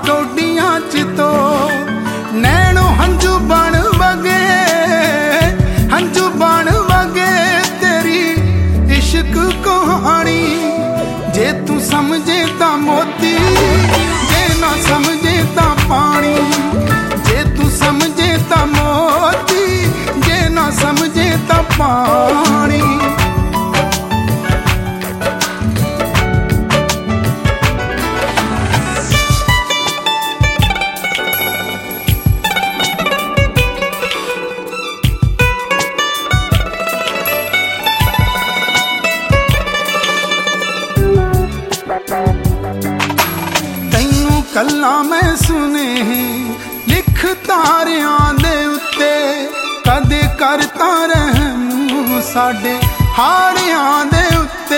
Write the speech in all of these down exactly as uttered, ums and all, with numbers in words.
कौडियां च तो नैनो हंजू बन वगे, हंजू बन वगे तेरी इश्क कहानी। जे तू समझे ता मोती, जे ना समझे ता पानी। जे तू समझे ता मोती, जे ना समझे ता पानी। तैनू कल्ला मैं सुने लिख तारियां दे उत्ते, कदे करता रहम साडे हाड़ियां दे उत्ते।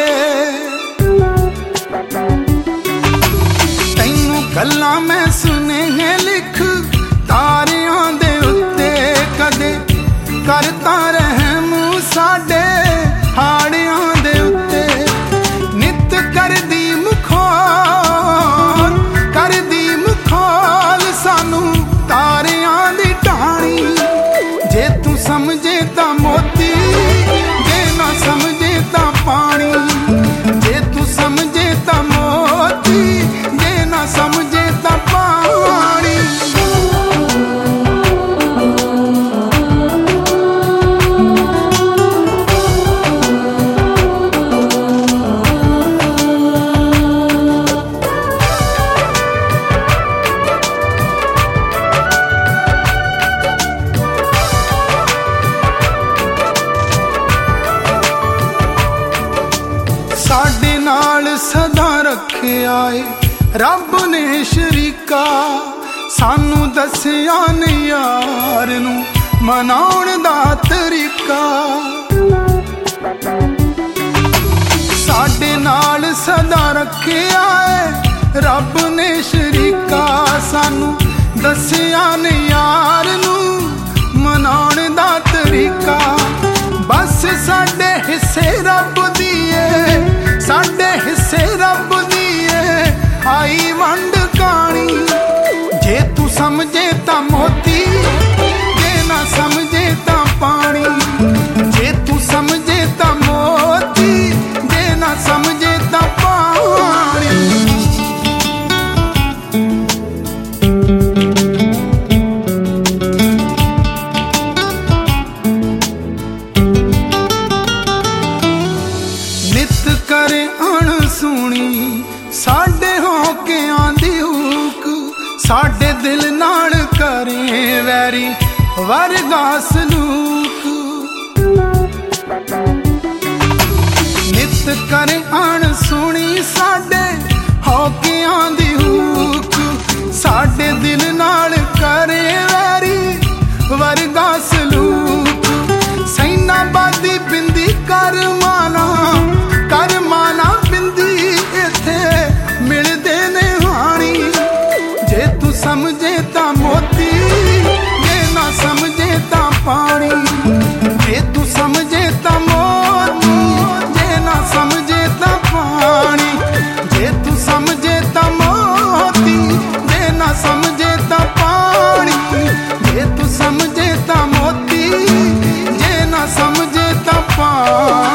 तैनू कल्ला मैं सुने लिख तारियां दे उत्ते, कदे करता रहम साडे हाड़ियां दे उत्ते। नित करदी मुखौल, करदी मुखौल सानू तारियां दी ढाणी। जे तू समझे ता मोती, जे ना समझे ता पानी। जे तू समझे ता मोती, जे ना समझे ता पानी। साडे नाल सदा रखिया है रब ने शरीका, सानू दसिया ने यार नू मनाउण दा तरीका। साडे नाल सदा रखिया है रब ने शरीका, सानू दसिया ने यार नू मनाउण दा तरीका। बस साडे हिस्से रब दिए, साडे हिस्से रब दिए आई वंड कहानी। जे तू समझे ता मोती, जे ना समझे ता पानी। जे तू समझे ता मोती, जे ना समझे ता पानी। नित करे अणसुणी साडे होके आंदी हुक, साडे दिल नाल करे वैरी वर्गा सलूक। नित करे अणसुणी साडे होके आंदी हुक, साडे दिल नाल करे वैरी वर्गा सलूक। सैना बादी बिंदी कर माना, कर माना बिंदी इथे मिलदे ने हानी। जे तू समझे ता मोती, जे ना समझे ता पानी। जे तू समझे ता मोती, जे ना समझे ता पानी। जे तू समझे ता मोती, जे ना समझे ता पानी। जे तू समझे ता मोती, जे ना समझे ता पानी।